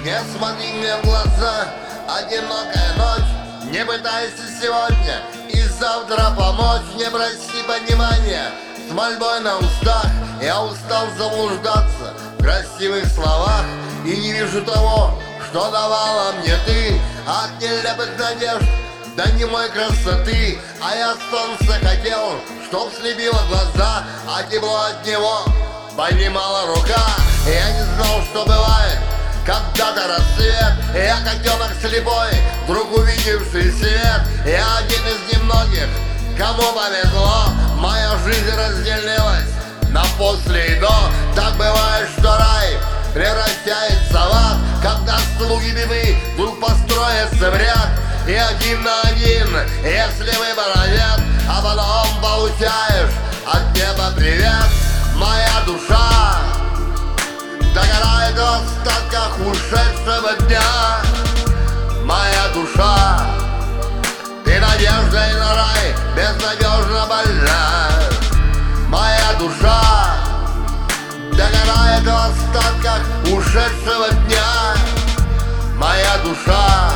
Не смотри мне в глаза, одинокая ночь. Не пытайся сегодня и завтра помочь. Не проси понимания с мольбой на устах. Я устал заблуждаться в красивых словах и не вижу того, что давала мне ты. От нелепых надежд до немой красоты. А я солнце хотел, чтоб слепило глаза, а тепло от него поднимала рука. Я не знал, что бывает когда-то рассвет. Я котенок слепой, вдруг увидевший свет. Я один из немногих, кому повезло. Моя жизнь разделилась на после и до. Так бывает, что рай превращается в ад, когда слуги беды вдруг построятся в ряд. И один на один, если выбора нет, а потом получаешь от неба привет. Моя душа догорает в остатках ушедшего дня. Моя душа, ты надеждой на рай безнадежно больна. Моя душа догорает в остатках ушедшего дня. Моя душа,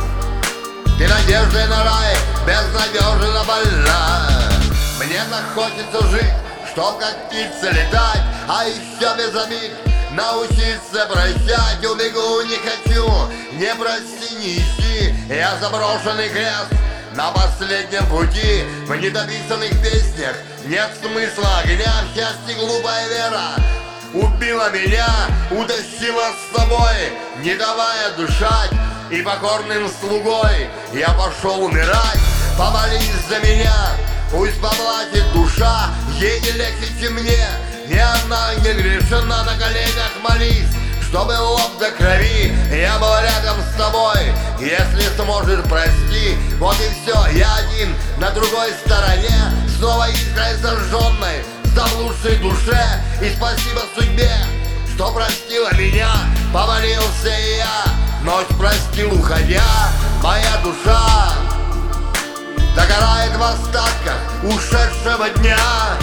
ты надеждой на рай безнадежно больна. Мне так хочется жить, чтоб как птица летать, а еще без обид научиться прощать. Убегу, не хочу, не прости, не ищи. Я заброшенный крест на последнем пути. В недописанных песнях нет смысла огня. В счастье глупая вера убила меня, утащила с собой, не давая дышать. И покорным слугой я пошел умирать. Помолись за меня, пусть поплатит душа. Ей не легче, чем мне, и она не грешена. На коленях молись, чтобы лоб до крови. Я был рядом с тобой, если сможешь, прости. Вот и все, я один на другой стороне, снова искрой зажженной в заблудшей душе. И спасибо судьбе, что простила меня. Помолился и я, ночь простил, уходя. Моя душа догорает в остатках ушедшего дня.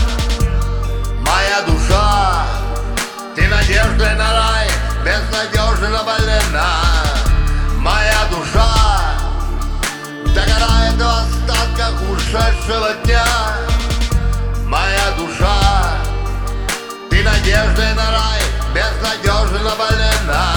Моя душа, ты надеждой на рай безнадежно больна. Моя душа догорает в остатках ушедшего дня. Моя душа, ты надеждой на рай безнадежно больна.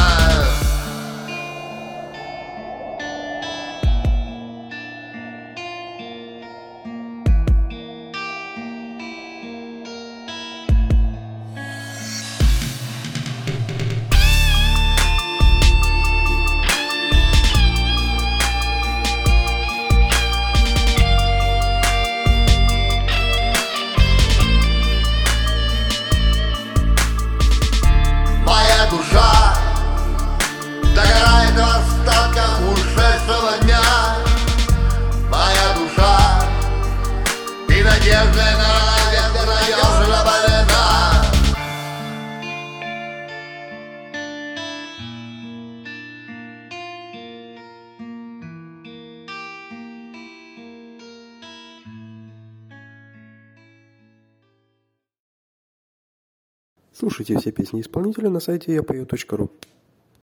Душа догорает в остатках ушедшего дня. Моя душа, ты надеждой на рай безнадежно больна. Слушайте все песни исполнителя на сайте yapою.ru.